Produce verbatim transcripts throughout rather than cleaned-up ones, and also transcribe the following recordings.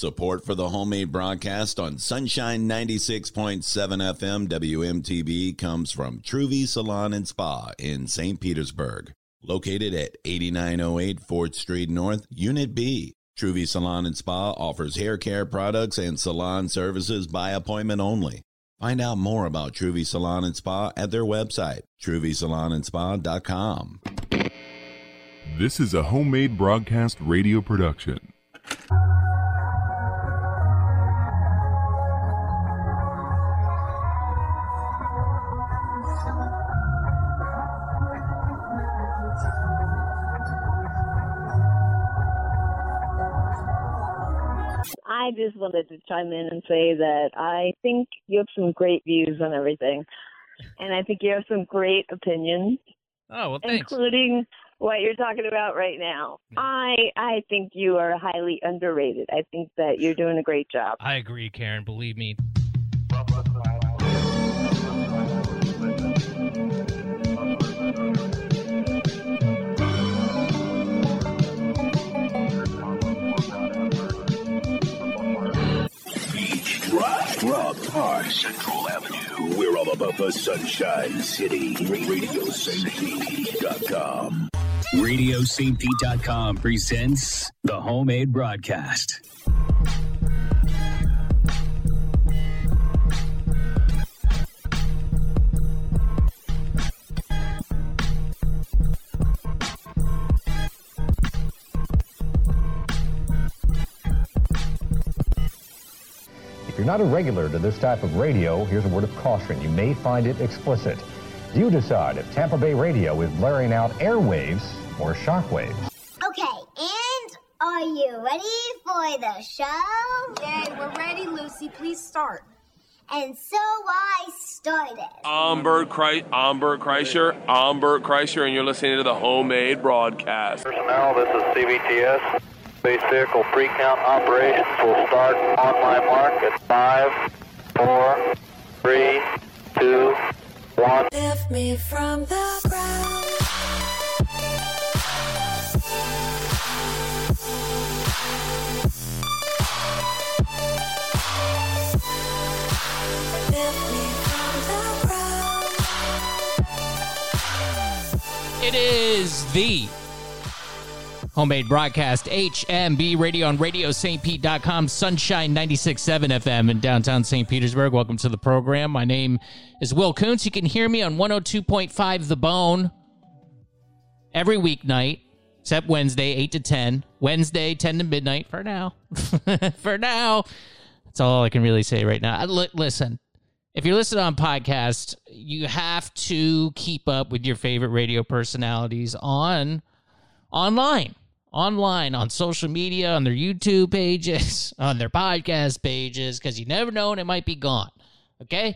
Support for the homemade broadcast on Sunshine ninety-six point seven F M W M T B comes from Truvy Salon and Spa in Saint Petersburg. Located at eighty-nine oh eight fourth Street North, Unit B. Truvy Salon and Spa offers hair care products and salon services by appointment only. Find out more about Truvy Salon and Spa at their website, truvy salon and spa dot com. This is a homemade broadcast radio production. I just wanted to chime in and say that I think you have some great views on everything. And I think you have some great opinions. Oh, well, thanks. Including what you're talking about right now. I I think you are highly underrated. I think that you're doing a great job. I agree, Karen. Believe me. Rock Park, Central Avenue. We're all about the Sunshine City. radio saint pete dot com. radio saint pete dot com presents the homemade broadcast. If you're not a regular to this type of radio, here's a word of caution. You may find it explicit. You decide if Tampa Bay radio is blaring out airwaves or shockwaves. Okay, and are you ready for the show? Yay, we're ready, Lucy. Please start. And so I started. I'm Bert, Kreis- I'm Bert Kreischer. I'm Bert Kreischer, and you're listening to the homemade broadcast. Personnel, this is C B T S. Space vehicle pre-count operations will start on my mark at five, four, three, two, one. Lift me from the ground. Lift me from the ground. It is the homemade broadcast, H M B Radio on radio saint pete dot com, Sunshine ninety-six point seven F M in downtown Saint Petersburg. Welcome to the program. My name is Will Kuntz. You can hear me on one oh two point five The Bone every weeknight, except Wednesday, eight to ten. Wednesday, ten to midnight for now. For now. That's all I can really say right now. L- listen, if you're listening on podcast, you have to keep up with your favorite radio personalities on online. Online, on social media, on their YouTube pages, on their podcast pages, because you never know when it might be gone, okay?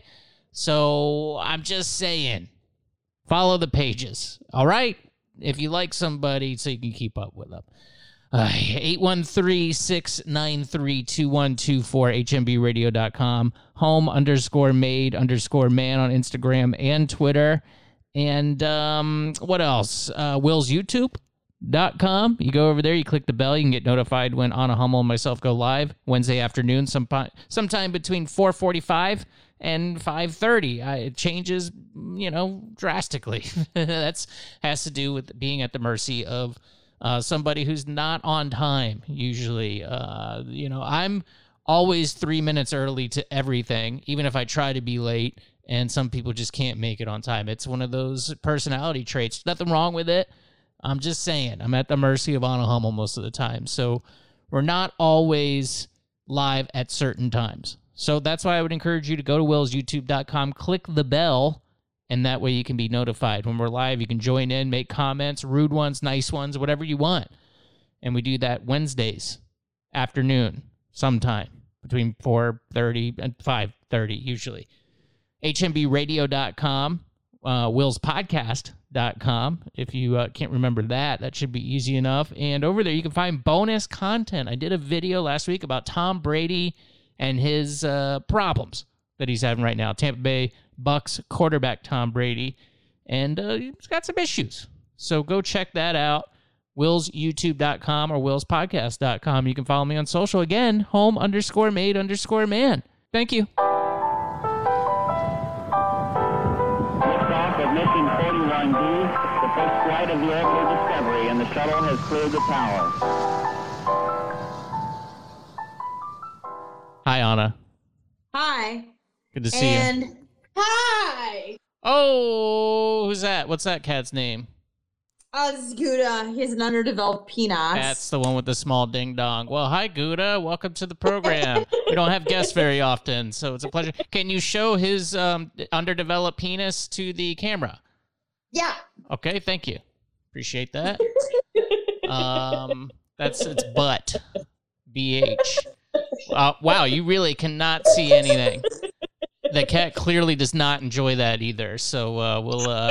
So I'm just saying, follow the pages, all right? If you like somebody, so you can keep up with them. Uh, eight one three, six nine three, two one two four, H M B radio dot com, home underscore made underscore man on Instagram and Twitter. And um, what else? Uh, Will's YouTube. Dot com. You go over there, you click the bell, you can get notified when Anna Hummel and myself go live Wednesday afternoon, some, sometime between four forty-five and five thirty. I, it changes, you know, drastically. That's has to do with being at the mercy of uh, somebody who's not on time, usually. Uh, you know, I'm always three minutes early to everything, even if I try to be late, and some people just can't make it on time. It's one of those personality traits. Nothing wrong with it. I'm just saying, I'm at the mercy of Anna Hummel most of the time. So we're not always live at certain times. So that's why I would encourage you to go to wills youtube dot com, click the bell, and that way you can be notified. When we're live, you can join in, make comments, rude ones, nice ones, whatever you want. And we do that Wednesdays afternoon, sometime, between four thirty and five thirty, usually. H M B radio dot com, uh, wills podcast dot com. If you uh, can't remember that, that should be easy enough. And over there, you can find bonus content. I did a video last week about Tom Brady and his uh, problems that he's having right now. Tampa Bay Bucks quarterback Tom Brady. And uh, he's got some issues. So go check that out. wills youtube dot com or wills podcast dot com. You can follow me on social. Again, home underscore made underscore man. Thank you. Liftoff of mission forty-one D, the first flight of the Airport Discovery, and the shuttle has cleared the tower. Hi, Anna. Hi. Good to see and you. Hi. Oh, who's that? What's that cat's name? Oh, this is Gouda. He has an underdeveloped penis. That's the one with the small ding dong. Well, hi, Gouda. Welcome to the program. We don't have guests very often, so it's a pleasure. Can you show his um, underdeveloped penis to the camera? Yeah. Okay, thank you. Appreciate that. um, that's its butt. B H. Uh, wow, you really cannot see anything. The cat clearly does not enjoy that either, so uh, we'll uh,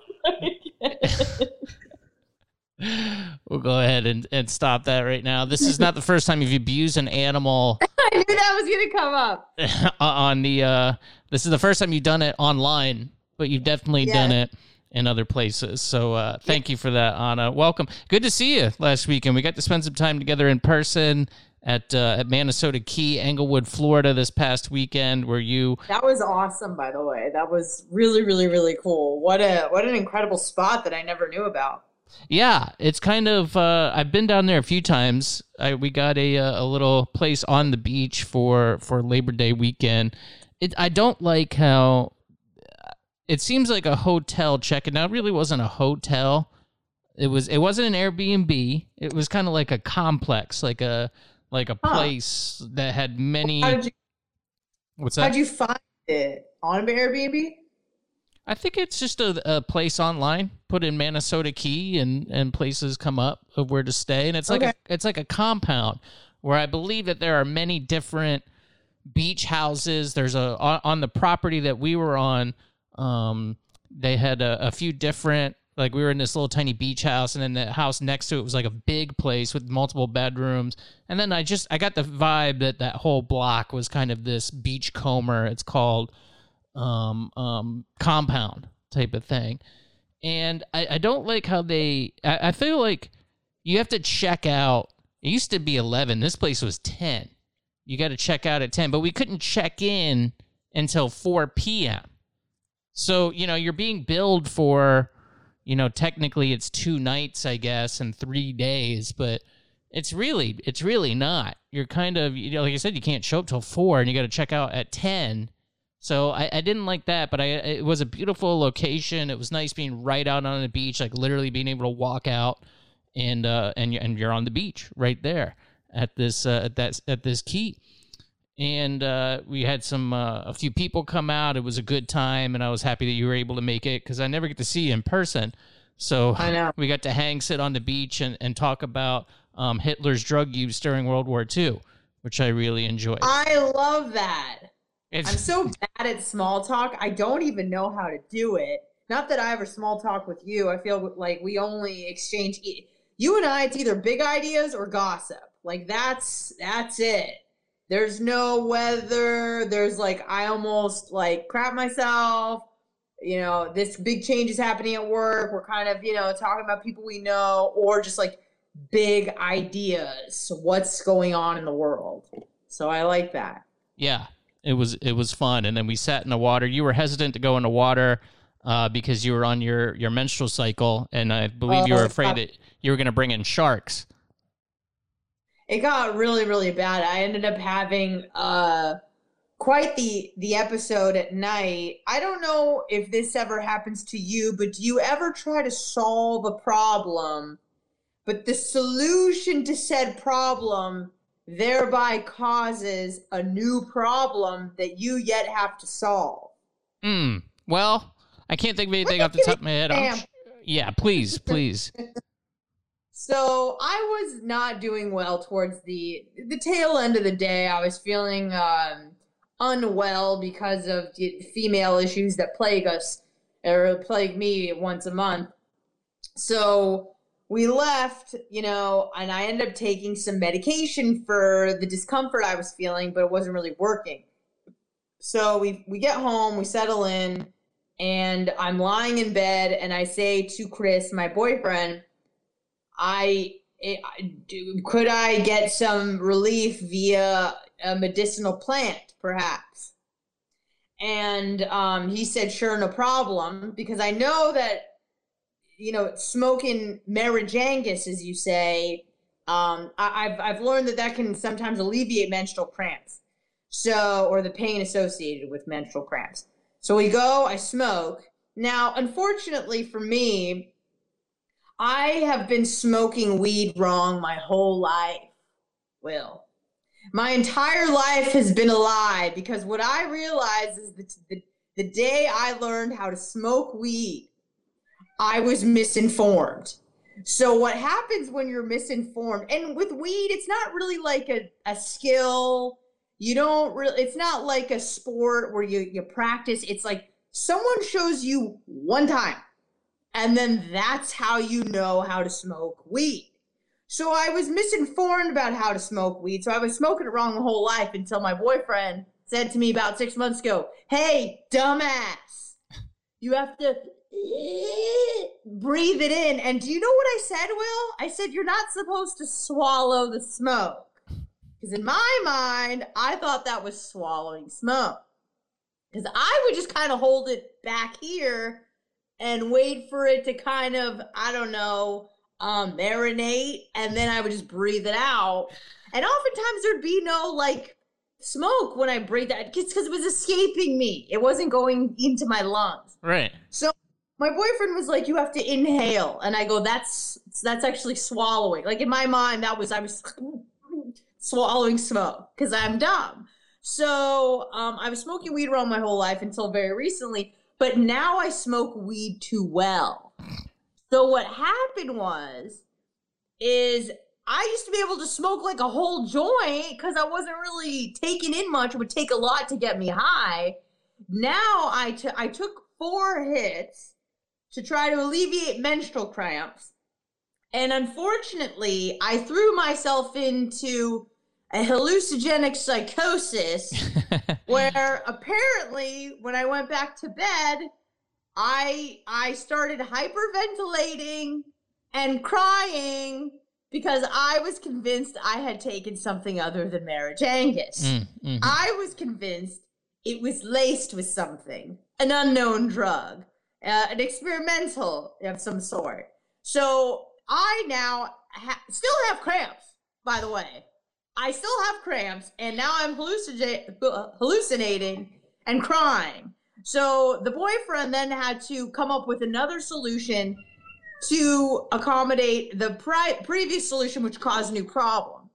we'll go ahead and, and stop that right now. This is not the first time you've abused an animal. I knew that was going to come up. on the. Uh, this is the first time you've done it online, but you've definitely Yes. done it in other places. So uh, thank you for that, Anna. Welcome. Good to see you last weekend. We got to spend some time together in person at uh, at Minnesota Key, Englewood, Florida this past weekend, where you That was awesome, by the way. That was really, really, really cool. What a what an incredible spot that I never knew about. Yeah, it's kind of. Uh, I've been down there a few times. I, we got a a little place on the beach for for Labor Day weekend. It, I don't like how it seems like a hotel check-in. Now, it really wasn't a hotel. It was. It wasn't an Airbnb. It was kind of like a complex, like a like a Huh. place that had many. How did you, What's that? how'd you find it? On Airbnb? I think it's just a, a place online. Put in Minnesota Key, and, and places come up of where to stay, and it's like Okay. a, it's like a compound where I believe that there are many different beach houses. There's a on, on the property that we were on. Um, they had a, a few different. Like we were in this little tiny beach house, and then the house next to it was like a big place with multiple bedrooms. And then I just I got the vibe that that whole block was kind of this beachcomber. It's called um um compound type of thing. And I, I don't like how they I, I feel like you have to check out. It used to be eleven. This place was ten. You got to check out at ten, but we couldn't check in until four p.m. So, you know, you're being billed for, you know, technically it's two nights, I guess, and three days, but it's really it's really not. You're kind of, you know, like I said, you can't show up till four, and you got to check out at ten. So I, I didn't like that, but I it was a beautiful location. It was nice being right out on the beach, like literally being able to walk out and uh and you- and you're on the beach right there at this uh, at that at this key. And uh, we had some uh, a few people come out. It was a good time, and I was happy that you were able to make it because I never get to see you in person. So I know. we got to hang, sit on the beach, and, and talk about um, Hitler's drug use during World War Two, which I really enjoyed. I love that. It's- I'm so bad at small talk. I don't even know how to do it. Not that I ever small talk with you. I feel like we only exchange. e- You and I, it's either big ideas or gossip. Like that's that's it. There's no weather. There's like I almost like crap myself. You know, this big change is happening at work. We're kind of, you know, talking about people we know or just like big ideas. What's going on in the world? So I like that. Yeah, it was it was fun, and then we sat in the water. You were hesitant to go in the water uh, because you were on your, your menstrual cycle, and I believe you Oh, were it's afraid not- that you were going to bring in sharks. It got really, really bad. I ended up having uh, quite the the episode at night. I don't know if this ever happens to you, but do you ever try to solve a problem, but the solution to said problem thereby causes a new problem that you yet have to solve? Hmm. Well, I can't think of anything off the top of my head. I'm Damn. sh- yeah, please, please. So I was not doing well towards the the tail end of the day. I was feeling um, unwell because of the female issues that plague us or plague me once a month. So we left, you know, and I ended up taking some medication for the discomfort I was feeling, but it wasn't really working. So we we get home, we settle in, and I'm lying in bed, and I say to Chris, my boyfriend, I, it, I do, could I get some relief via a medicinal plant, perhaps? And um, he said, sure, no problem, because I know that, you know, smoking Merijangus, as you say, um, I, I've I've learned that that can sometimes alleviate menstrual cramps, so or the pain associated with menstrual cramps. So we go, I smoke. Now, unfortunately for me, I have been smoking weed wrong my whole life, Will. My entire life has been a lie, because what I realized is that the, the day I learned how to smoke weed, I was misinformed. So what happens when you're misinformed, and with weed, it's not really like a, a skill. You don't really, it's not like a sport where you, you practice. It's like someone shows you one time, and then that's how you know how to smoke weed. So I was misinformed about how to smoke weed. So I was smoking it wrong my whole life until my boyfriend said to me about six months ago, hey, dumbass, you have to breathe it in. And do you know what I said, Will? I said, you're not supposed to swallow the smoke. Because in my mind, I thought that was swallowing smoke. Because I would just kind of hold it back here and wait for it to kind of, I don't know, um, marinate. And then I would just breathe it out. And oftentimes there'd be no, like, smoke when I breathed that. Because it was escaping me. It wasn't going into my lungs. Right. So my boyfriend was like, you have to inhale. And I go, that's that's actually swallowing. Like, in my mind, that was, I was swallowing smoke because I'm dumb. So um, I was smoking weed around my whole life until very recently. But now I smoke weed too well. So what happened was, is I used to be able to smoke like a whole joint because I wasn't really taking in much. It would take a lot to get me high. Now I, t- I took four hits to try to alleviate menstrual cramps. And unfortunately, I threw myself into a hallucinogenic psychosis where apparently when I went back to bed, I I started hyperventilating and crying because I was convinced I had taken something other than Merijangus. Mm, mm-hmm. I was convinced it was laced with something, an unknown drug, uh, an experimental of some sort. So I now ha- still have cramps, by the way. I still have cramps, and now I'm hallucina- hallucinating and crying. So the boyfriend then had to come up with another solution to accommodate the pri- previous solution, which caused a new problem.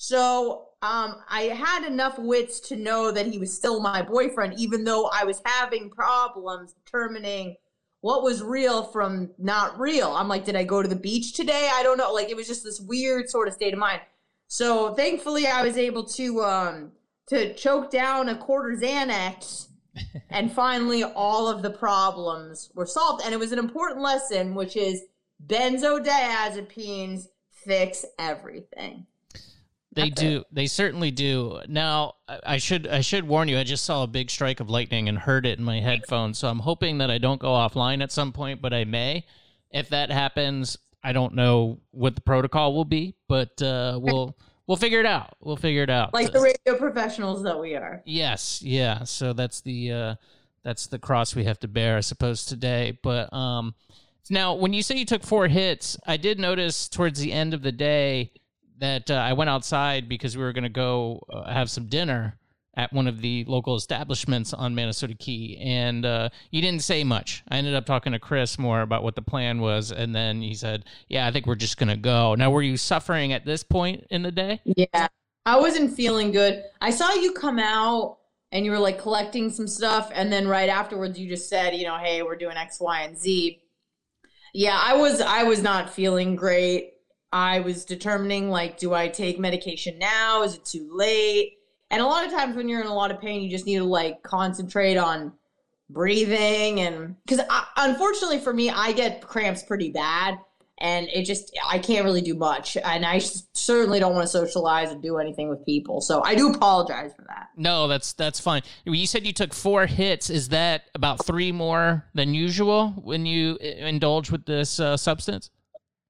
So um, I had enough wits to know that he was still my boyfriend, even though I was having problems determining what was real from not real. I'm like, did I go to the beach today? I don't know. Like, it was just this weird sort of state of mind. So thankfully I was able to um, to choke down a quarter Xanax, and finally all of the problems were solved. And it was an important lesson, which is benzodiazepines fix everything. They do. They certainly do. Now, I should I should warn you, I just saw a big strike of lightning and heard it in my headphones, so I'm hoping that I don't go offline at some point, but I may. If that happens, I don't know what the protocol will be, but uh, we'll we'll figure it out. We'll figure it out. Like the radio professionals that we are. Yes, yeah. So that's the uh, that's the cross we have to bear, I suppose, today. But um, now, when you say you took four hits, I did notice towards the end of the day that uh, I went outside because we were going to go uh, have some dinner at one of the local establishments on Minnesota Key, and uh, you didn't say much. I ended up talking to Chris more about what the plan was, and then he said, yeah, I think we're just going to go. Now, were you suffering at this point in the day? Yeah, I wasn't feeling good. I saw you come out, and you were, like, collecting some stuff, and then right afterwards you just said, you know, hey, we're doing X, Y, and Z. Yeah, I was I was not feeling great. I was determining, like, do I take medication now? Is it too late? And a lot of times when you're in a lot of pain, you just need to, like, concentrate on breathing. And because unfortunately for me, I get cramps pretty bad, and it just, I can't really do much. And I certainly don't want to socialize and do anything with people. So I do apologize for that. No, that's that's fine. You said you took four hits. Is that about three more than usual when you indulge with this uh, substance?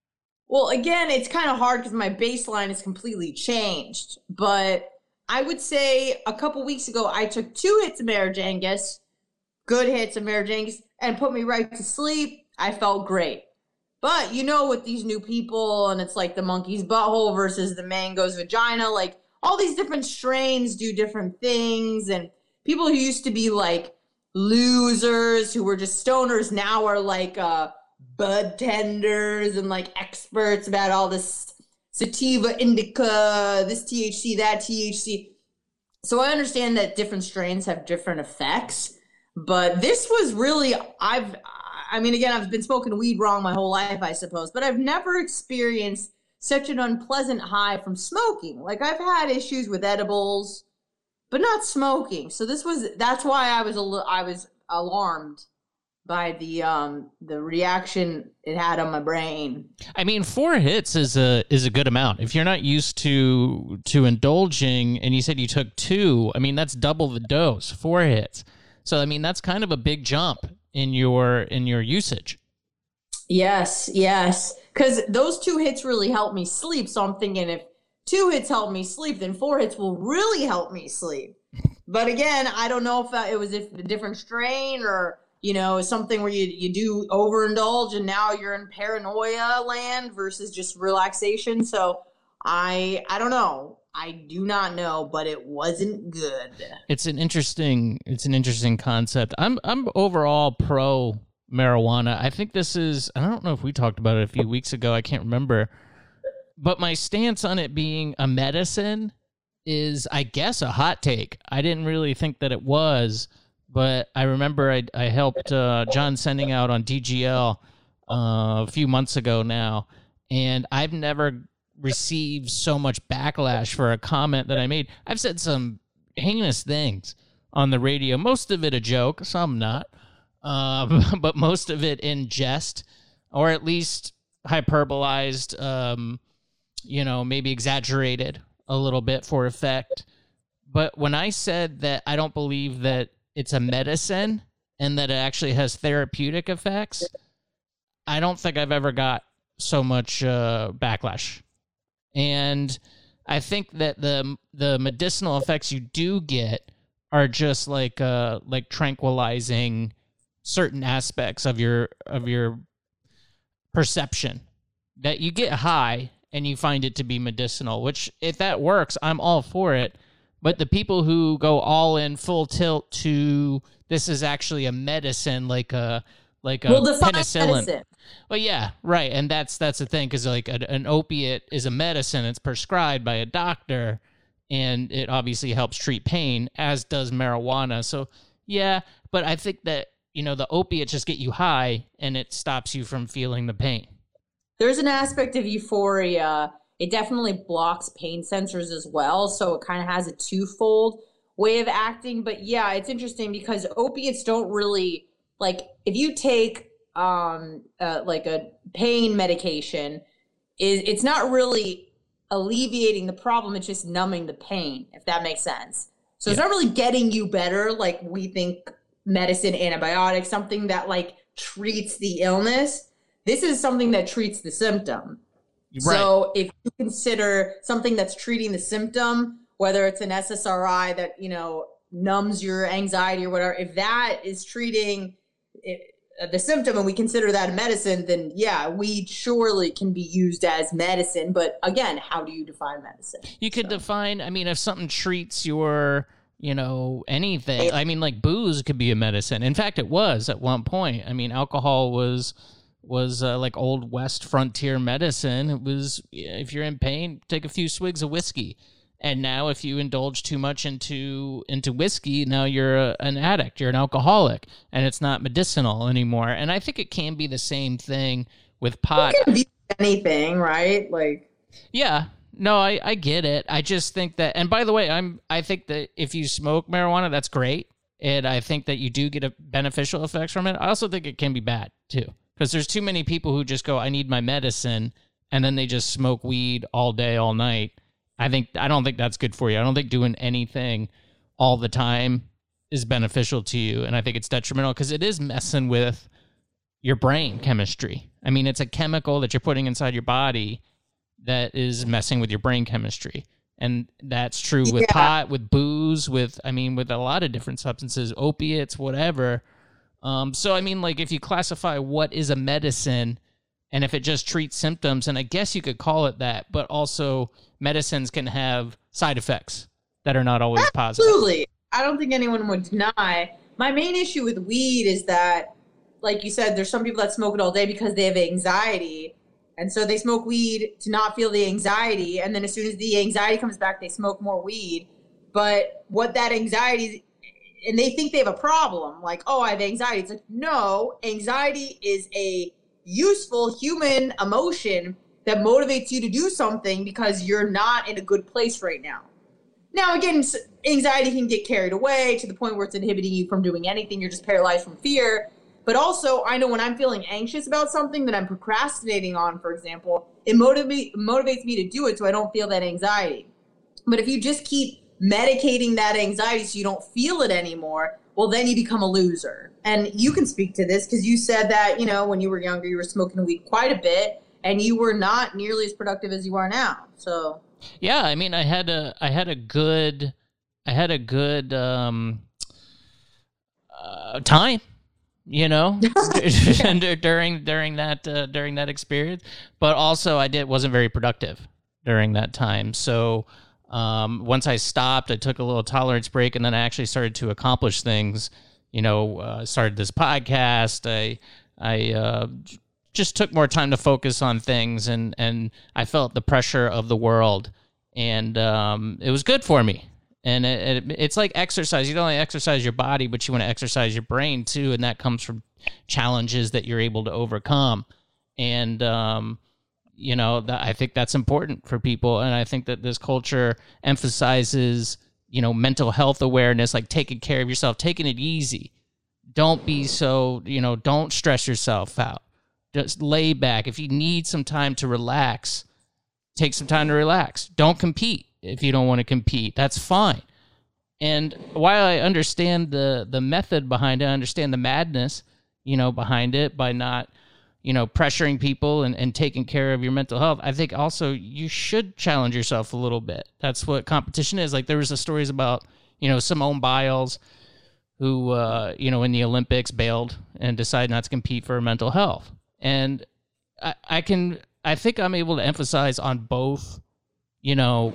Well, again, it's kind of hard because my baseline is completely changed. But I would say a couple weeks ago, I took two hits of Meragengus, good hits of Meragengus, and put me right to sleep. I felt great. But, you know, with these new people, and it's like the monkey's butthole versus the mango's vagina, like, all these different strains do different things, and people who used to be, like, losers, who were just stoners, now are, like, uh, bud tenders and, like, experts about all this sativa, indica, this T H C, that T H C. So I understand that different strains have different effects, but this was really, I've... I mean, again, I've been smoking weed wrong my whole life, I suppose, but I've never experienced such an unpleasant high from smoking. Like, I've had issues with edibles, but not smoking. So this was, that's why I was a li- I was alarmed by the um the reaction it had on my brain. I mean, four hits is a is a good amount. If you're not used to to indulging, and you said you took two, I mean, that's double the dose, four hits. So I mean, that's kind of a big jump in your in your usage. Yes, yes. Because those two hits really help me sleep. So I'm thinking if two hits help me sleep, then four hits will really help me sleep. But again, I don't know if uh, it was if a different strain or, you know, something where you, you do overindulge and now you're in paranoia land versus just relaxation. So I I don't know. I do not know, but it wasn't good. It's an interesting it's an interesting concept. I'm I'm overall pro marijuana. I think this is, I don't know if we talked about it a few weeks ago, I can't remember. But my stance on it being a medicine is, I guess, a hot take. I didn't really think that it was, but I remember I I helped uh, John Sending out on D G L uh, a few months ago now, and I've never received so much backlash for a comment that I made. I've said some heinous things on the radio, most of it a joke, some not, uh, but most of it in jest, or at least hyperbolized, um, you know, maybe exaggerated a little bit for effect. But when I said that I don't believe that it's a medicine and that it actually has therapeutic effects, I don't think I've ever got so much uh, backlash. And I think that the the medicinal effects you do get are just like uh like tranquilizing certain aspects of your of your perception. That you get high and you find it to be medicinal, which if that works, I'm all for it. But the people who go all in full tilt to this is actually a medicine, like a like a well, define penicillin. Medicine. Well, yeah, right, and that's that's the thing, because like a, an opiate is a medicine. It's prescribed by a doctor, and it obviously helps treat pain, as does marijuana. So yeah, but I think that, you know, the opiates just get you high, and it stops you from feeling the pain. There's an aspect of euphoria. It definitely blocks pain sensors as well, so it kind of has a twofold way of acting. But yeah, it's interesting because opiates don't really, like, if you take um uh, like a pain medication, is it's not really alleviating the problem, it's just numbing the pain, if that makes sense. So yeah. It's not really getting you better like we think medicine, antibiotics, something that like treats the illness. This is something that treats the symptom. Right. So if you consider something that's treating the symptom, whether it's an S S R I that, you know, numbs your anxiety or whatever, if that is treating it, the symptom, and we consider that a medicine, then yeah, weed surely can be used as medicine. But again, how do you define medicine? You could so. define, I mean, if something treats your, you know, anything, I mean, like booze could be a medicine. In fact, it was at one point. I mean, alcohol was was uh, like old West frontier medicine. It was, if you're in pain, take a few swigs of whiskey. And now if you indulge too much into into whiskey, now you're a, an addict, you're an alcoholic, and it's not medicinal anymore. And I think it can be the same thing with pot. It can be anything, right? Like, yeah, no, I, I get it. I just think that, and by the way, I'm I think that if you smoke marijuana, that's great. And I think that you do get a beneficial effects from it. I also think it can be bad too, because there's too many people who just go, I need my medicine, and then they just smoke weed all day, all night. I think I don't think that's good for you. I don't think doing anything all the time is beneficial to you, and I think it's detrimental because it is messing with your brain chemistry. I mean, it's a chemical that you're putting inside your body that is messing with your brain chemistry. And that's true with Yeah. pot, with booze, with, I mean, with a lot of different substances, opiates, whatever. Um, so, I mean, like, if you classify what is a medicine and if it just treats symptoms, and I guess you could call it that, but also medicines can have side effects that are not always positive. Absolutely. I don't think anyone would deny. My main issue with weed is that, like you said, there's some people that smoke it all day because they have anxiety. And so they smoke weed to not feel the anxiety. And then as soon as the anxiety comes back, they smoke more weed. But what that anxiety, and they think they have a problem. Like, oh, I have anxiety. It's like, no, anxiety is a useful human emotion that motivates you to do something because you're not in a good place right now. Now, again, anxiety can get carried away to the point where it's inhibiting you from doing anything. You're just paralyzed from fear. But also, I know when I'm feeling anxious about something that I'm procrastinating on, for example, it motivate, motivates me to do it so I don't feel that anxiety. But if you just keep medicating that anxiety so you don't feel it anymore, well, then you become a loser. And you can speak to this because you said that, you know, when you were younger, you were smoking weed quite a bit and you were not nearly as productive as you are now. So, yeah, I mean, I had a, I had a good, I had a good um, uh, time. You know, during during that uh, during that experience, but also I did wasn't very productive during that time. So um, once I stopped, I took a little tolerance break, and then I actually started to accomplish things. You know, uh, started this podcast. I I uh, just took more time to focus on things, and and I felt the pressure of the world, and um, it was good for me. And it, it, it's like exercise. You don't only exercise your body, but you want to exercise your brain too, and that comes from challenges that you're able to overcome. And um, you know, that, I think that's important for people. And I think that this culture emphasizes, you know, mental health awareness, like taking care of yourself, taking it easy. Don't be so, you know, don't stress yourself out. Just lay back. If you need some time to relax, take some time to relax. Don't compete. If you don't want to compete, that's fine. And while I understand the the method behind it, I understand the madness, you know, behind it by not, you know, pressuring people and, and taking care of your mental health. I think also you should challenge yourself a little bit. That's what competition is. Like there was the stories about, you know, Simone Biles who, uh, you know, in the Olympics bailed and decided not to compete for her mental health. And I, I can, I think I'm able to emphasize on both, you know,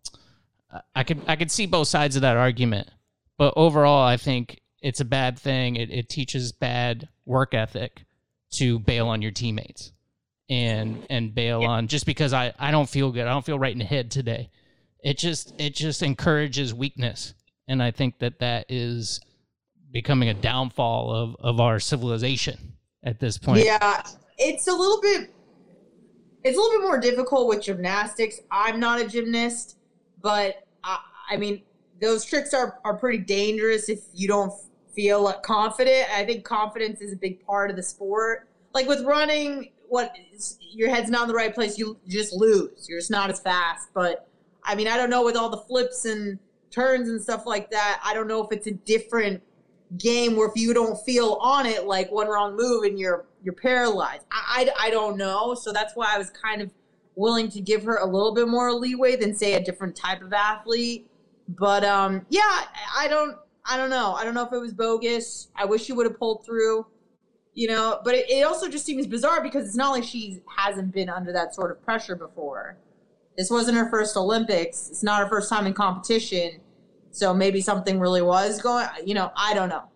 I could I could see both sides of that argument, but overall, I think it's a bad thing. It, it teaches bad work ethic to bail on your teammates and and bail yeah. on just because I, I don't feel good. I don't feel right in the head today. It just it just encourages weakness, and I think that that is becoming a downfall of, of our civilization at this point. Yeah, it's a little bit it's a little bit more difficult with gymnastics. I'm not a gymnast. But, I, I mean, those tricks are, are pretty dangerous if you don't feel confident. I think confidence is a big part of the sport. Like with running, what your head's not in the right place, you just lose. You're just not as fast. But, I mean, I don't know with all the flips and turns and stuff like that. I don't know if it's a different game where if you don't feel on it, like one wrong move and you're you're paralyzed. I, I, I don't know. So that's why I was kind of willing to give her a little bit more leeway than say a different type of athlete. But um yeah, I don't I don't know. I don't know if it was bogus. I wish she would have pulled through, you know, but it, it also just seems bizarre because it's not like she hasn't been under that sort of pressure before. This wasn't her first Olympics. It's not her first time in competition. So maybe something really was going, you know, I don't know.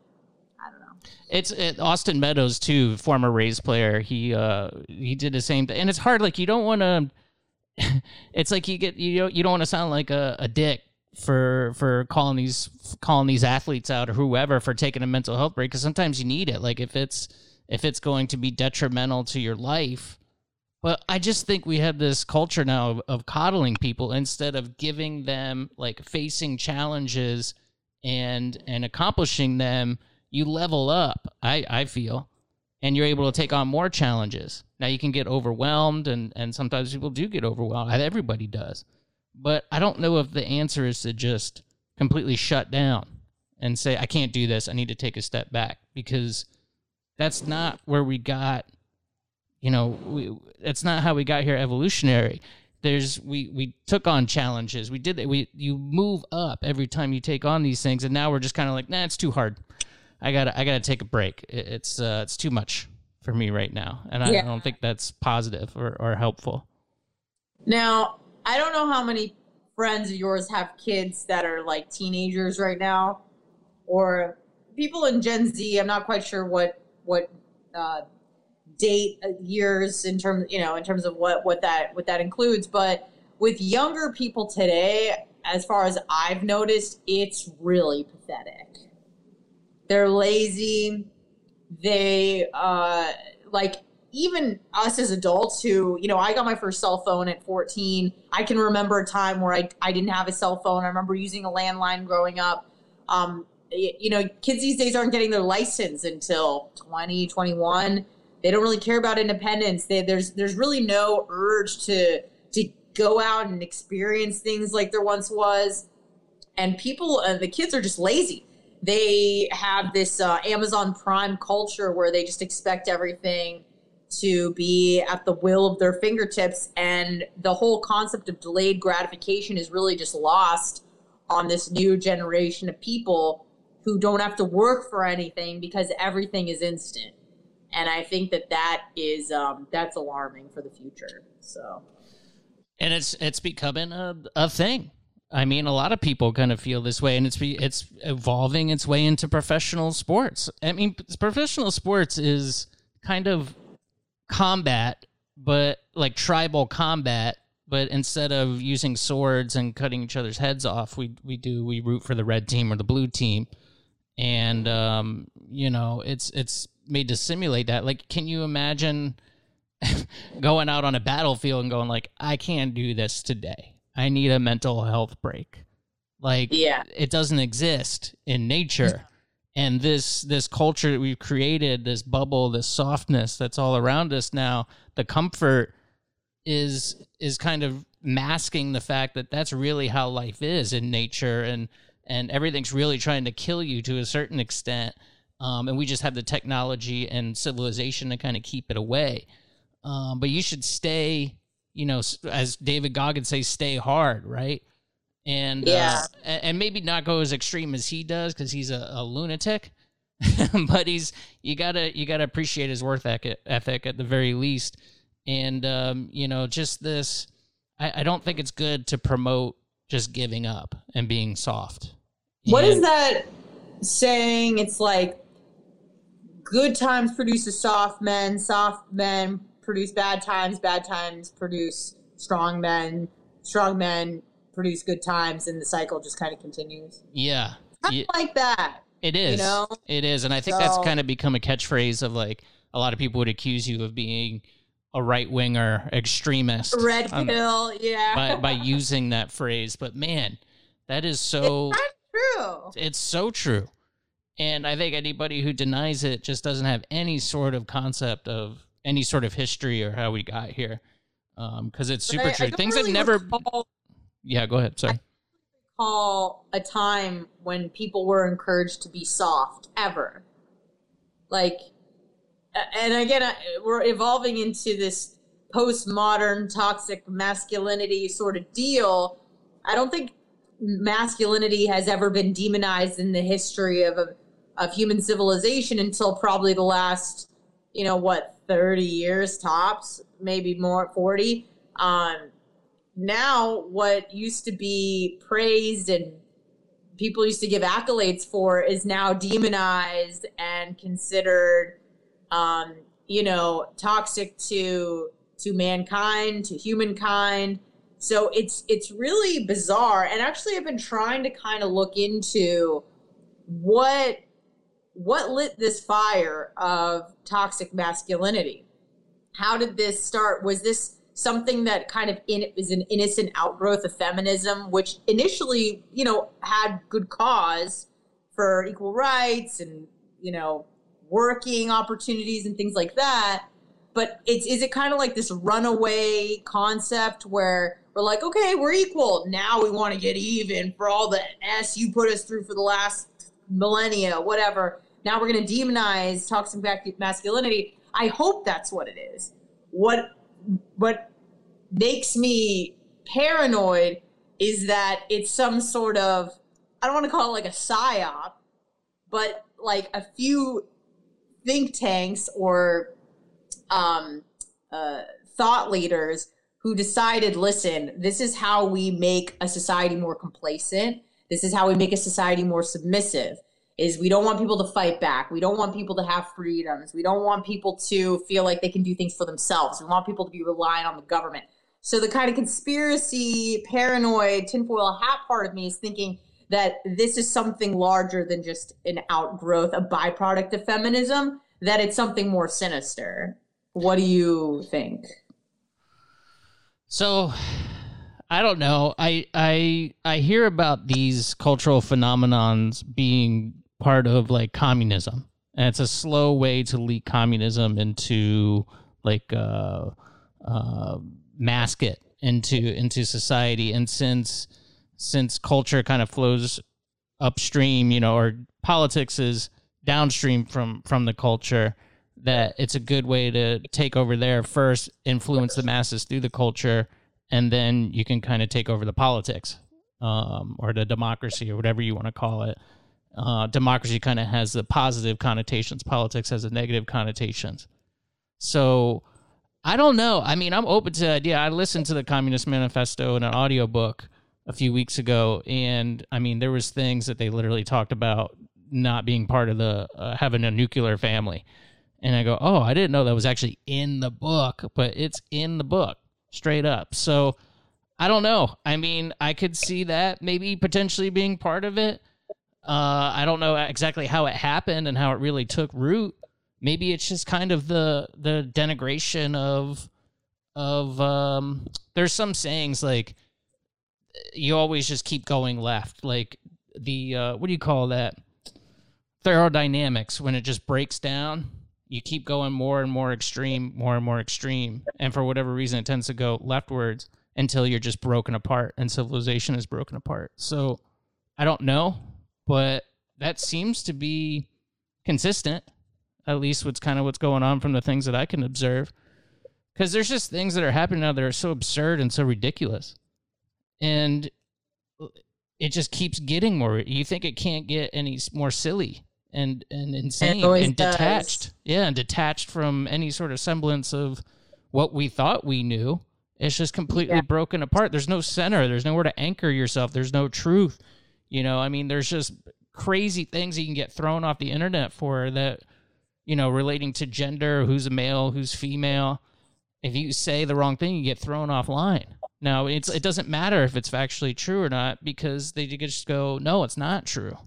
It's it, Austin Meadows too, former Rays player. He uh he did the same thing, and it's hard. Like you don't want to. It's like you get you don't you don't want to sound like a, a dick for for calling these calling these athletes out or whoever for taking a mental health break because sometimes you need it. Like if it's if it's going to be detrimental to your life. But I just think we have this culture now of, of coddling people instead of giving them like facing challenges and and accomplishing them. You level up, I, I feel, and you're able to take on more challenges. Now you can get overwhelmed, and, and sometimes people do get overwhelmed. Everybody does. But I don't know if the answer is to just completely shut down and say, I can't do this. I need to take a step back, because that's not where we got, you know, we, it's not how we got here evolutionary. There's we we took on challenges. We did it. We you move up every time you take on these things, and now we're just kind of like, nah, it's too hard. I gotta I gotta take a break. It, it's uh, it's too much for me right now, and I, Yeah. I don't think that's positive or, or helpful. Now, I don't know how many friends of yours have kids that are like teenagers right now, or people in Gen Z. I'm not quite sure what what uh, date uh, years in terms, you know, in terms of what what that what that includes. But with younger people today, as far as I've noticed, it's really pathetic. They're lazy. They uh, like. Even us as adults who, you know, I got my first cell phone at fourteen. I can remember a time where I, I didn't have a cell phone. I remember using a landline growing up. Um, you, you know, kids these days aren't getting their license until twenty, twenty-one. They don't really care about independence. They, there's there's really no urge to to go out and experience things like there once was. And people, uh, the kids are just lazy. They have this uh, Amazon Prime culture where they just expect everything to be at the will of their fingertips, and the whole concept of delayed gratification is really just lost on this new generation of people who don't have to work for anything because everything is instant. And I think that that is um, that's alarming for the future. So, And it's it's becoming a a thing. I mean, a lot of people kind of feel this way, and it's be, it's evolving its way into professional sports. I mean, professional sports is kind of combat, but like tribal combat, but instead of using swords and cutting each other's heads off, we we do we root for the red team or the blue team, and um, you know, it's it's made to simulate that. Like, can you imagine going out on a battlefield and going like, I can't do this today. I need a mental health break. Like, yeah, it doesn't exist in nature. And this this culture that we've created, this bubble, this softness that's all around us now, the comfort is is kind of masking the fact that that's really how life is in nature, and and everything's really trying to kill you to a certain extent. Um, and we just have the technology and civilization to kind of keep it away. Um, but you should stay, you know, as David Goggins says, stay hard, right? And yeah, uh, and maybe not go as extreme as he does because he's a, a lunatic, but he's you gotta you gotta appreciate his work ethic at the very least. And um, you know, just this, I, I don't think it's good to promote just giving up and being soft. What and, is that saying? It's like good times produce a soft men, soft men produce bad times, bad times produce strong men, strong men produce good times, and the cycle just kind of continues. Yeah. I yeah. like that. It is. You know? It is. And I think So- that's kind of become a catchphrase of like a lot of people would accuse you of being a right winger extremist. Red um, pill, yeah. by, by using that phrase. But man, that is so It's not true. It's so true. And I think anybody who denies it just doesn't have any sort of concept of any sort of history or how we got here. Um, because it's But super I- I true. don't Things really have never. recall- Yeah, go ahead. Sorry. Call a time when people were encouraged to be soft ever. Like, and again, I- we're evolving into this postmodern toxic masculinity sort of deal. I don't think masculinity has ever been demonized in the history of of, of human civilization until probably the last, you know, what, thirty years tops, maybe more, forty. Um, now what used to be praised and people used to give accolades for is now demonized and considered, um, you know, toxic to to mankind, to humankind. So it's it's really bizarre. And actually, I've been trying to kind of look into what what lit this fire of toxic masculinity. How did this start? Was this something that kind of in, is an innocent outgrowth of feminism, which initially, you know, had good cause for equal rights and, you know, working opportunities and things like that. But it's is it kind of like this runaway concept where we're like, okay, we're equal. Now we want to get even for all the S you put us through for the last millennia, whatever. Now we're going to demonize toxic masculinity. I hope that's what it is. what what makes me paranoid is that it's some sort of, I don't want to call it like a psyop, but like a few think tanks or um, uh, thought leaders who decided, listen, this is how we make a society more complacent. This is how we make a society more submissive, is we don't want people to fight back. We don't want people to have freedoms. We don't want people to feel like they can do things for themselves. We want people to be reliant on the government. So the kind of conspiracy, paranoid, tinfoil hat part of me is thinking that this is something larger than just an outgrowth, a byproduct of feminism, that it's something more sinister. What do you think? So, I don't know. I I I hear about these cultural phenomenons being part of like communism, and it's a slow way to leak communism into like uh, uh, mask it into into society. And since since culture kind of flows upstream, you know, or politics is downstream from from the culture, that it's a good way to take over there first, influence the masses through the culture, and then you can kind of take over the politics, um, or the democracy, or whatever you want to call it. Uh, democracy kind of has the positive connotations. Politics has the negative connotations. So I don't know. I mean, I'm open to the idea. I listened to the Communist Manifesto in an audiobook a few weeks ago, and I mean, there was things that they literally talked about not being part of the, uh, having a nuclear family. And I go, oh, I didn't know that was actually in the book, but it's in the book, straight up. So I don't know. I mean, I could see that maybe potentially being part of it. Uh, I don't know exactly how it happened and how it really took root. Maybe it's just kind of the the denigration of of um. There's some sayings like you always just keep going left, like the uh, what do you call that? Thermodynamics, when it just breaks down. You keep going more and more extreme, more and more extreme. And for whatever reason, it tends to go leftwards until you're just broken apart and civilization is broken apart. So I don't know, but that seems to be consistent, at least what's kind of what's going on from the things that I can observe. Because there's just things that are happening now that are so absurd and so ridiculous. And it just keeps getting more. You think it can't get any more silly and and insane and detached. Does. Yeah, and detached from any sort of semblance of what we thought we knew. It's just completely yeah. broken apart. There's no center. There's nowhere to anchor yourself. There's no truth. You know, I mean, there's just crazy things you can get thrown off the internet for that, you know, relating to gender, who's a male, who's female. If you say the wrong thing, you get thrown offline. Now, it's it doesn't matter if it's factually true or not, because they just go, no, it's not true.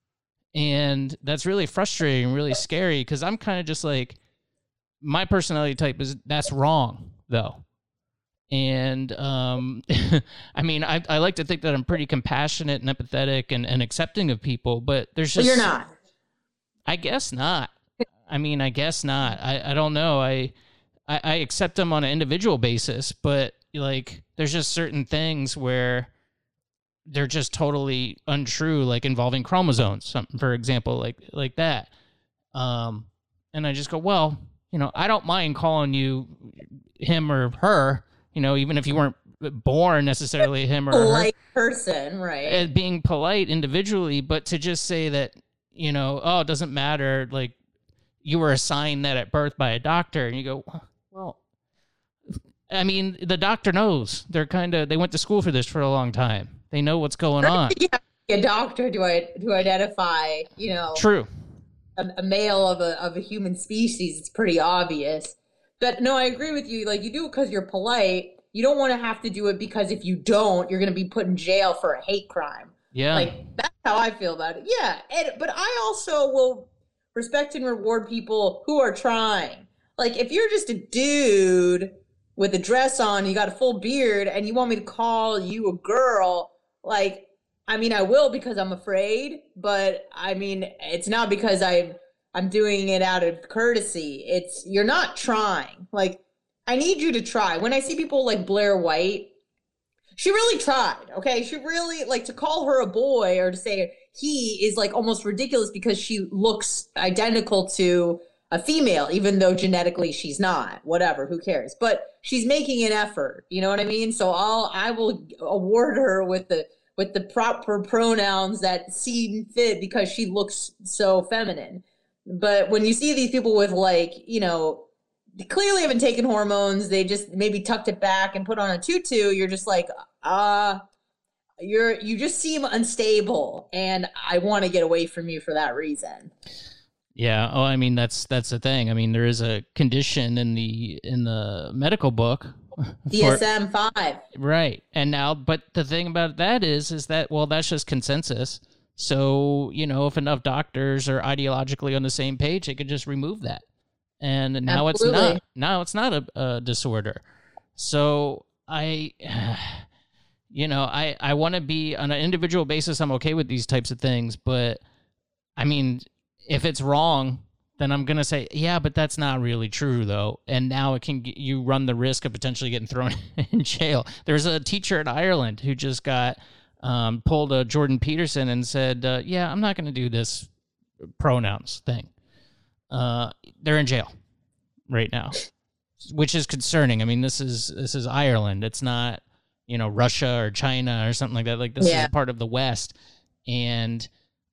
And that's really frustrating, really scary, because I'm kind of just like, my personality type is, that's wrong, though. And, um, I mean, I, I like to think that I'm pretty compassionate and empathetic and, and accepting of people, but there's just... But you're not. I guess not. I mean, I guess not. I, I don't know. I, I I accept them on an individual basis, but, like, there's just certain things where they're just totally untrue, like involving chromosomes, something, for example, like like that. Um, and I just go, well, you know, I don't mind calling you him or her, you know, even if you weren't born necessarily him or her. Polite person, right? Being polite individually, but to just say that, you know, oh, it doesn't matter, like you were assigned that at birth by a doctor, and you go, well, I mean, the doctor knows. They're kind of, they went to school for this for a long time. They know what's going on. Yeah, a doctor to to identify, you know, true, a, a male of a of a human species. It's pretty obvious. But no, I agree with you. Like, you do it because you're polite. You don't want to have to do it because if you don't, you're going to be put in jail for a hate crime. Yeah, like that's how I feel about it. Yeah, and, but I also will respect and reward people who are trying. Like, if you're just a dude with a dress on, you got a full beard, and you want me to call you a girl, like, I mean, I will because I'm afraid, but I mean, it's not because I'm, I'm doing it out of courtesy. It's, you're not trying. Like, I need you to try. When I see people like Blair White, she really tried, okay? She really, like, to call her a boy or to say he is like almost ridiculous because she looks identical to a female, even though genetically she's not. Whatever, who cares? But she's making an effort. You know what I mean? So I'll I will award her with the with the proper pronouns that seem fit because she looks so feminine. But when you see these people with, like, you know, they clearly haven't taken hormones, they just maybe tucked it back and put on a tutu, you're just like, uh, you're you just seem unstable, and I want to get away from you for that reason. Yeah. Oh, I mean, that's that's the thing. I mean, there is a condition in the in the medical book. D S M five. Right. And now, but the thing about that is, is that, well, that's just consensus. So, you know, if enough doctors are ideologically on the same page, they could just remove that. And now Absolutely. it's not, now it's not a, a disorder. So I, you know, I, I want to be on an individual basis. I'm okay with these types of things, but I mean, if it's wrong, then I'm going to say, yeah, but that's not really true, though. And now it can get, you run the risk of potentially getting thrown in jail. There's a teacher in Ireland who just got um, pulled a Jordan Peterson and said, uh, yeah, I'm not going to do this pronouns thing. Uh, they're in jail right now, which is concerning. I mean, this is this is Ireland. It's not, you know, Russia or China or something like that. Like, this yeah. is part of the West. And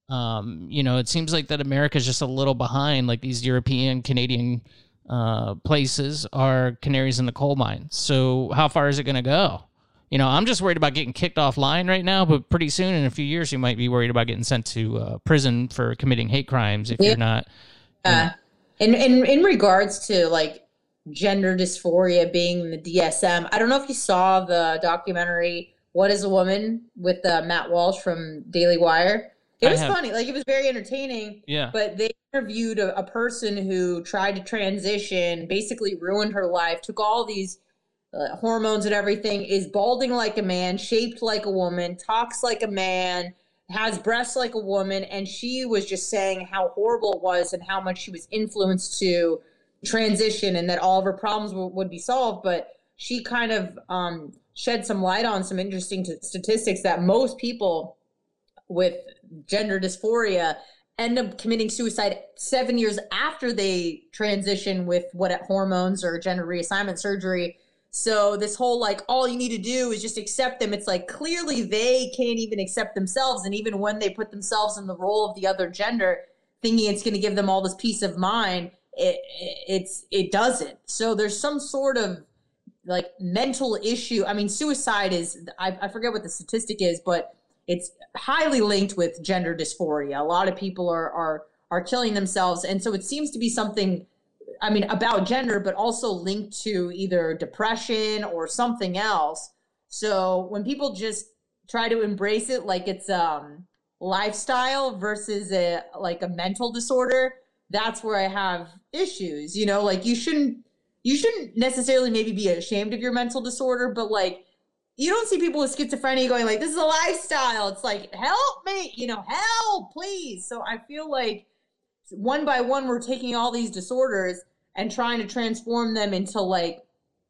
Um, you know, it seems like that America's just a little behind. Like, these European, Canadian uh, places are canaries in the coal mine. So how far is it going to go? You know, I'm just worried about getting kicked offline right now, but pretty soon, in a few years, you might be worried about getting sent to uh, prison for committing hate crimes if yeah. you're not. You know. Uh, in, in, in regards to, like, gender dysphoria being the D S M, I don't know if you saw the documentary, What is a Woman, with uh, Matt Walsh from Daily Wire. It was funny. Like, it was very entertaining. Yeah. But they interviewed a, a person who tried to transition, basically ruined her life, took all these uh, hormones and everything, is balding like a man, shaped like a woman, talks like a man, has breasts like a woman. And she was just saying how horrible it was and how much she was influenced to transition and that all of her problems w- would be solved. But she kind of um, shed some light on some interesting t- statistics that most people with gender dysphoria end up committing suicide seven years after they transition with what hormones or gender reassignment surgery. So this whole, like, all you need to do is just accept them. It's like, clearly they can't even accept themselves. And even when they put themselves in the role of the other gender, thinking it's going to give them all this peace of mind, it, it's, it doesn't. So there's some sort of, like, mental issue. I mean, suicide is, I, I forget what the statistic is, but it's highly linked with gender dysphoria. A lot of people are, are are killing themselves. And so it seems to be something, I mean, about gender, but also linked to either depression or something else. So when people just try to embrace it like it's um lifestyle versus a like a mental disorder, that's where I have issues. You know, like, you shouldn't you shouldn't necessarily maybe be ashamed of your mental disorder, but, like, you don't see people with schizophrenia going like, this is a lifestyle. It's like, help me, you know, help, please. So I feel like one by one, we're taking all these disorders and trying to transform them into, like,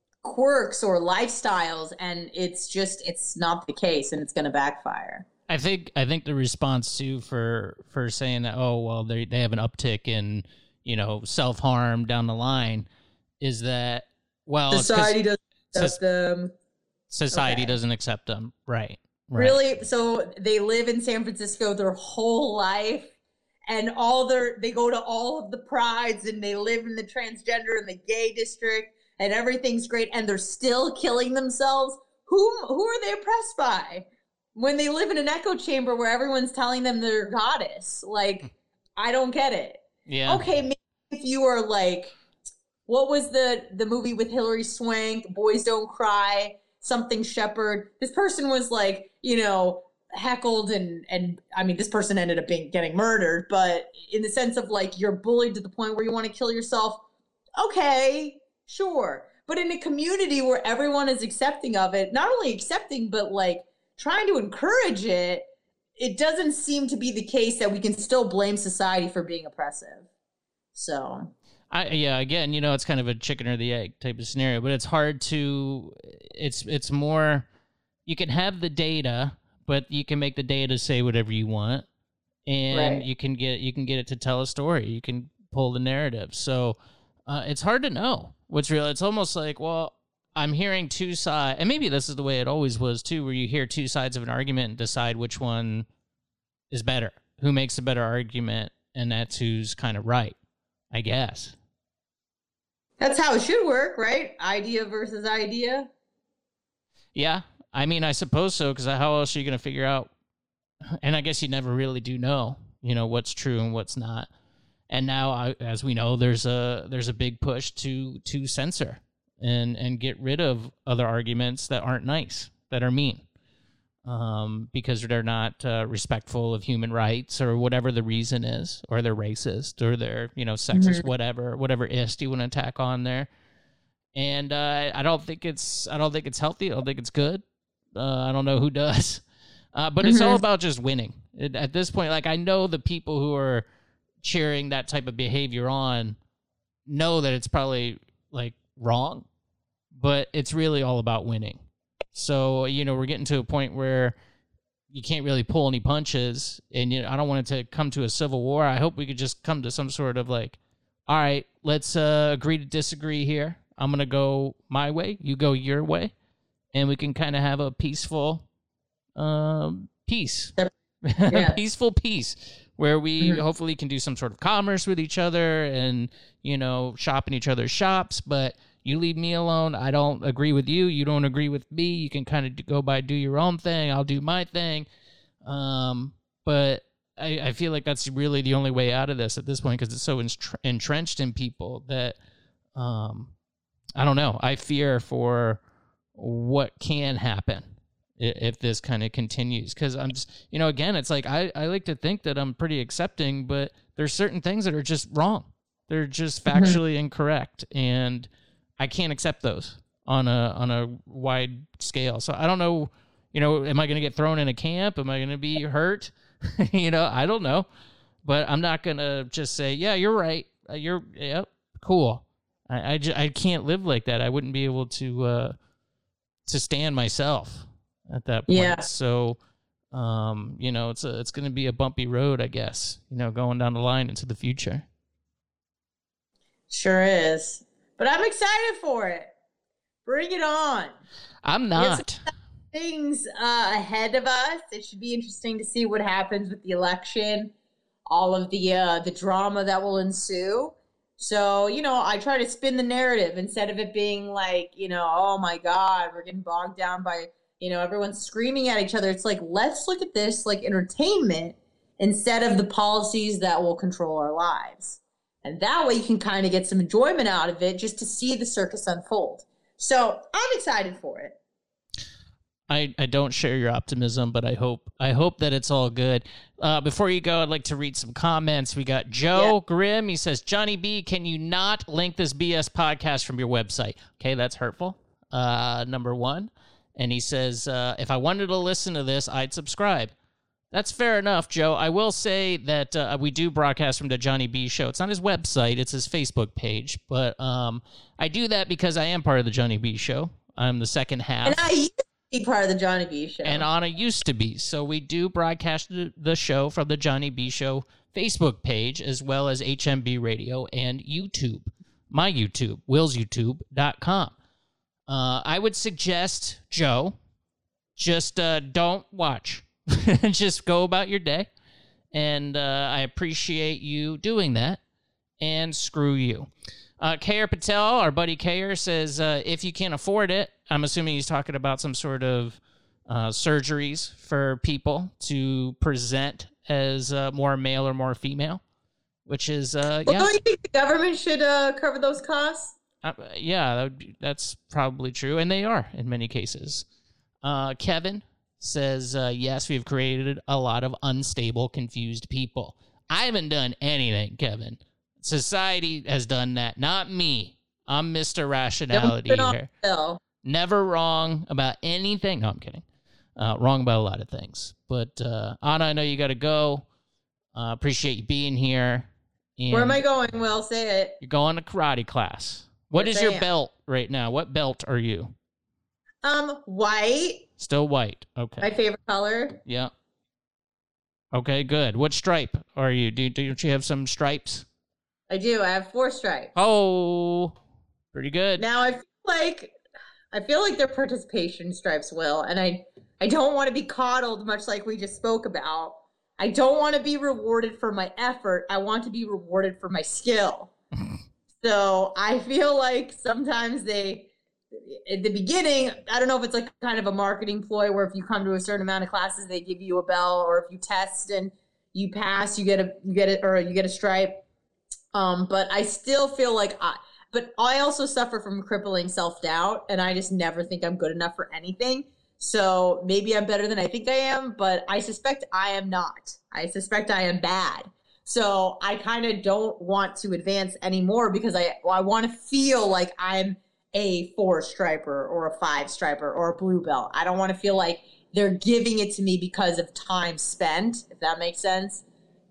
quirks or lifestyles. And it's just, it's not the case, and it's going to backfire. I think, I think the response too for, for saying that, oh, well, they, they have an uptick in, you know, self-harm down the line is that, well, society doesn't accept them. Society okay. doesn't accept them. Right. right. Really? So they live in San Francisco their whole life, and all their, they go to all of the prides, and they live in the transgender and the gay district, and everything's great, and they're still killing themselves. Who, who are they oppressed by when they live in an echo chamber where everyone's telling them they're goddess? Like, I don't get it. Yeah. Okay. Maybe if you are like, what was the, the movie with Hilary Swank, Boys Don't Cry, something Shepherd. This person was, like, you know, heckled and, and I mean, this person ended up being getting murdered, but in the sense of, like, you're bullied to the point where you want to kill yourself. Okay, sure. But in a community where everyone is accepting of it, not only accepting, but, like, trying to encourage it, it doesn't seem to be the case that we can still blame society for being oppressive. So... I, yeah, again, you know, it's kind of a chicken or the egg type of scenario, but it's hard to, it's it's more, you can have the data, but you can make the data say whatever you want, and right. you can get you can get it to tell a story. You can pull the narrative. So uh, it's hard to know what's real. It's almost like, well, I'm hearing two sides, and maybe this is the way it always was too, where you hear two sides of an argument and decide which one is better, who makes a better argument, and that's who's kind of right, I guess. That's how it should work, right? Idea versus idea. Yeah, I mean, I suppose so, because how else are you going to figure out? And I guess you never really do know, you know, what's true and what's not. And now, I, as we know, there's a there's a big push to to censor and and get rid of other arguments that aren't nice, that are mean, um, because they're not uh, respectful of human rights or whatever the reason is, or they're racist or they're, you know, sexist, mm-hmm. whatever whatever ist you want to attack on there. And uh, I don't think it's I don't think it's healthy. I don't think it's good. Uh, I don't know who does. Uh, but it's mm-hmm. all about just winning. It, at this point, like, I know the people who are cheering that type of behavior on know that it's probably, like, wrong, but it's really all about winning. So, you know, we're getting to a point where you can't really pull any punches, and you know, I don't want it to come to a civil war. I hope we could just come to some sort of, like, all right, let's uh, agree to disagree here. I'm going to go my way, you go your way, and we can kind of have a peaceful um, peace. Yeah. Peaceful peace where we mm-hmm. hopefully can do some sort of commerce with each other and, you know, shop in each other's shops, but you leave me alone. I don't agree with you. You don't agree with me. You can kind of go by, do your own thing. I'll do my thing. Um, but I, I feel like that's really the only way out of this at this point, because it's so entr- entrenched in people that, um, I don't know. I fear for what can happen if this kind of continues, because I'm just, you know, again, it's like I, I like to think that I'm pretty accepting, but there's certain things that are just wrong. They're just factually mm-hmm. incorrect, and I can't accept those on a on a wide scale. So I don't know, you know, am I going to get thrown in a camp? Am I going to be hurt? You know, I don't know, but I'm not going to just say, yeah, you're right. You're yep, cool. I I, just, I can't live like that. I wouldn't be able to uh, to stand myself at that point. Yeah. So, um, you know, it's a, it's going to be a bumpy road, I guess, you know, going down the line into the future. Sure is. But I'm excited for it. Bring it on. I'm not. Things uh, ahead of us. It should be interesting to see what happens with the election, all of the uh, the drama that will ensue. So, you know, I try to spin the narrative instead of it being like, you know, oh my God, we're getting bogged down by, you know, everyone's screaming at each other. It's like, let's look at this like entertainment instead of the policies that will control our lives. And that way you can kind of get some enjoyment out of it just to see the circus unfold. So I'm excited for it. I, I don't share your optimism, but I hope I hope that it's all good. Uh, before you go, I'd like to read some comments. We got Joe yeah. Grimm. He says, Johnny B, can you not link this B S podcast from your website? Okay, that's hurtful. Uh, number one. And he says, uh, if I wanted to listen to this, I'd subscribe. That's fair enough, Joe. I will say that uh, we do broadcast from the Johnny B Show. It's not his website. It's his Facebook page. But um, I do that because I am part of the Johnny B Show. I'm the second half. And I used to be part of the Johnny B Show. And Anna used to be. So we do broadcast the show from the Johnny B Show Facebook page, as well as H M B Radio and YouTube. My YouTube, wills youtube dot com. Uh, I would suggest, Joe, just uh, don't watch. Just go about your day. And uh, I appreciate you doing that. And screw you. Uh, Kayer Patel, our buddy Kayer, says, uh, if you can't afford it, I'm assuming he's talking about some sort of uh, surgeries for people to present as uh, more male or more female, which is, uh, well, yeah. Don't you think the government should uh, cover those costs? Uh, yeah, that would be, that's probably true, and they are in many cases. Uh, Kevin says, uh, yes, we've created a lot of unstable, confused people. I haven't done anything, Kevin. Society has done that, not me. I'm Mister Rationality here. Bill. Never wrong about anything. No, I'm kidding. Uh, wrong about a lot of things. But, uh, Anna, I know you got to go. Uh, appreciate you being here. And where am I going, Will? Say it. You're going to karate class. What yes, is your I am. belt right now? What belt are you? Um, white. Still white. Okay. My favorite color. Yeah. Okay, good. What stripe are you? Do, don't you have some stripes? I do. I have four stripes. Oh, pretty good. Now I feel like I feel like they're participation stripes, Will, and I I don't want to be coddled, much like we just spoke about. I don't want to be rewarded for my effort. I want to be rewarded for my skill. So I feel like sometimes they, at the beginning, I don't know if it's like kind of a marketing ploy where if you come to a certain amount of classes, they give you a bell, or if you test and you pass, you get a you get it or you get a stripe. Um, but I still feel like I, but I also suffer from crippling self-doubt, and I just never think I'm good enough for anything. So maybe I'm better than I think I am, but I suspect I am not. I suspect I am bad. So I kind of don't want to advance anymore because I I want to feel like I'm a four striper or a five striper or a blue belt. I don't want to feel like they're giving it to me because of time spent, if that makes sense.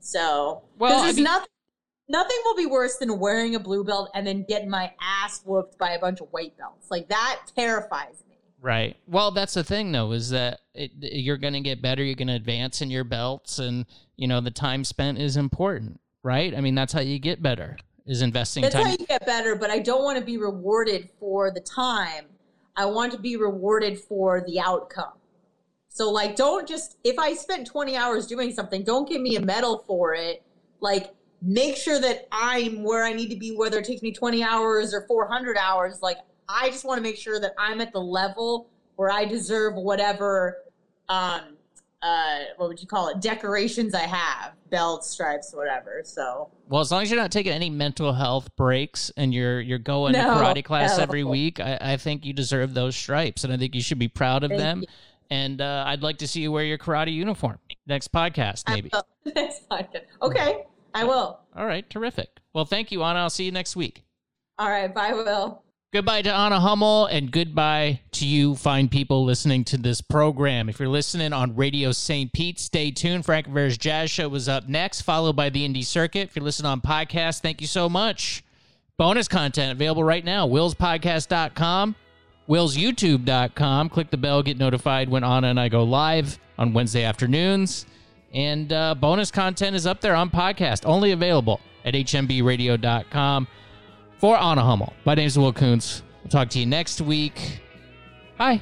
So, well, there's I mean, nothing, nothing will be worse than wearing a blue belt and then getting my ass whooped by a bunch of white belts. Like, that terrifies me. Right. Well, that's the thing, though, is that it, you're going to get better. You're going to advance in your belts. And, you know, the time spent is important, right? I mean, that's how you get better, is investing That's time. how you get better, but I don't want to be rewarded for the time. I want to be rewarded for the outcome. So, like, don't just, if I spent twenty hours doing something, don't give me a medal for it. Like, make sure that I'm where I need to be, whether it takes me twenty hours or four hundred hours. Like, I just want to make sure that I'm at the level where I deserve whatever, um, uh, what would you call it, decorations I have, belts, stripes, whatever. So, Well, as long as you're not taking any mental health breaks and you're you're going No, to karate class no. every week, I, I think you deserve those stripes, and I think you should be proud of Thank them. you. And uh, I'd like to see you wear your karate uniform next podcast, maybe. I will. Next podcast. Okay, I will. All right, terrific. Well, thank you, Anna. I'll see you next week. All right, bye, Will. Goodbye to Anna Hummel, and goodbye to you fine people listening to this program. If you're listening on Radio Saint Pete, stay tuned. Frank Rivera's Jazz Show was up next, followed by the Indie Circuit. If you're listening on podcast, thank you so much. Bonus content available right now, wills podcast dot com, wills youtube dot com. Click the bell, get notified when Anna and I go live on Wednesday afternoons. And uh, bonus content is up there on podcast, only available at h m b radio dot com. For Anna Hummel, my name is Will Kuntz. We'll talk to you next week. Bye.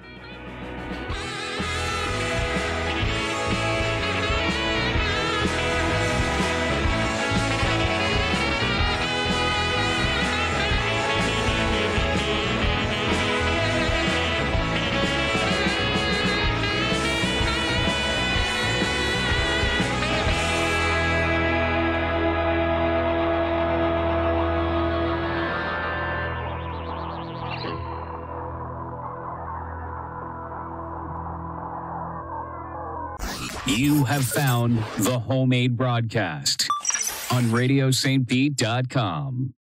You have found the Homemade Broadcast on radio saint pete dot com.